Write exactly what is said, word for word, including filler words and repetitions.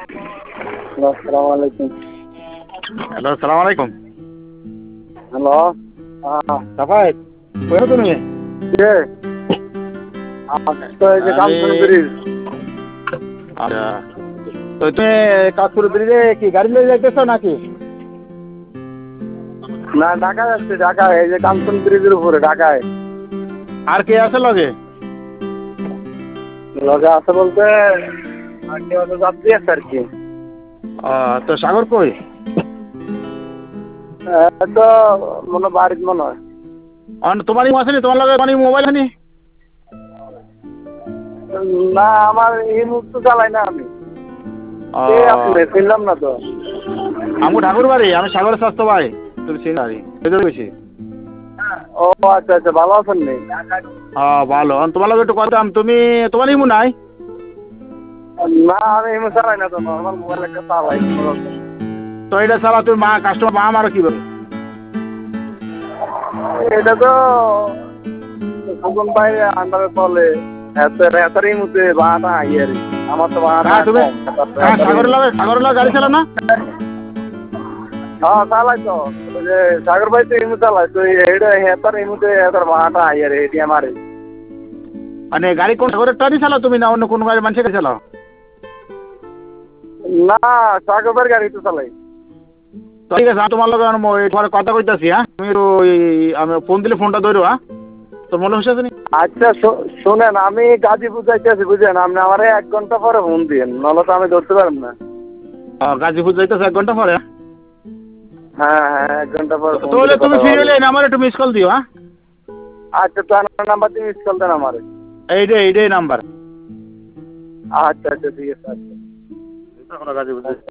আসসালামু আলাইকুম। হ্যালো, সালাম আলাইকুম। হ্যালো, হ্যাঁ, সাফায়েত, কই আছো তুমি? কে? আমি তো এই যে আমি কামসুন ব্রিজ। আচ্ছা, তো তুমি কাজপুর ব্রিজে কি গাড়ি নিয়ে যাইতেছো নাকি? না, ঢাকায় আসছি, ঢাকায় এই যে কামসুন ব্রিজের উপরে ঢাকায়। আর কে আছে লগে? লগে আছে বলতে আর কি হয়তো যাত্রী আছে আর কি। আহ, তো সাগর কই? এই তো মনে হয় বাড়িতে মনে হয়। অন তোমারই আসেনি, তোমার লগে মানে মোবাইল আনি? না, আমার এই মুহূর্তে চালাই না আমি। কে আপনি চিনলাম না তো। আমি ঠাকুর বাড়ি, আমি সাগরের স্বাস্থ্য ভাই। তুমি চিনি বাড়ি বেশি। ও আচ্ছা আচ্ছা, ভালো আছেন নি? হ্যাঁ ভালো, অন তোমার লগে একটু কথা, তুমি তোমার ইমু নাই? না, আমি এমনি চালাই না তো, নর্মাল মোবাইল একটা চালাই। তো এটা চালা তুমি মা কাস্টমার মা মারো কি বলে? এটা তো সুগন ভাই আন্ডারে চলে। এত এতই মুতে বাটা আইয়ার আমার তো বাটা হ্যাঁ তুমি, কম। হ্যাঁ সাগরের লগে সাগরের লগে গাড়ি চালা না? হ্যাঁ চালাই তো, ওই যে সাগর ভাই তো এমনি চালাই তো, এইটা হেতার এমনিতে হেতার বাটা আইয়ার এটি আমারে। মানে গাড়ি কোন সাগরের টানি চালাও তুমি না অন্য কোন গাড়ি মানুষের গাড়ি চালাও? না, সাগর ভাইয়ের গাড়ি তো চালাই। তো ঠিক আছে, আমি তোমার লগে তোমার কথা কইতাছি। হ্যাঁ তুমি ওই আমি ফোন দিলে ফোনটা ধরো। হ্যাঁ তোর মনে হচ্ছে নি? আচ্ছা শোনেন, আমি গাজীপুর যাইতেছি বুঝলেন, আপনি আমার এক ঘন্টা পরে ফোন দিন, নাহলে তো আমি ধরতে পারব না। গাজীপুর যাইতেছে এক ঘন্টা পরে? হ্যাঁ হ্যাঁ, এক ঘন্টা পরে ফোন তাহলে দিলে তুমি কথা ফিরে বলবো। এলে আমার একটু মিস কল দিও। হ্যাঁ আচ্ছা, তো আপনার নাম্বার দিয়ে মিস কল দেন আমারে। এইটাই এইটাই নাম্বার। আচ্ছা আচ্ছা, ঠিক আছে। আচ্ছা। গাজীপুর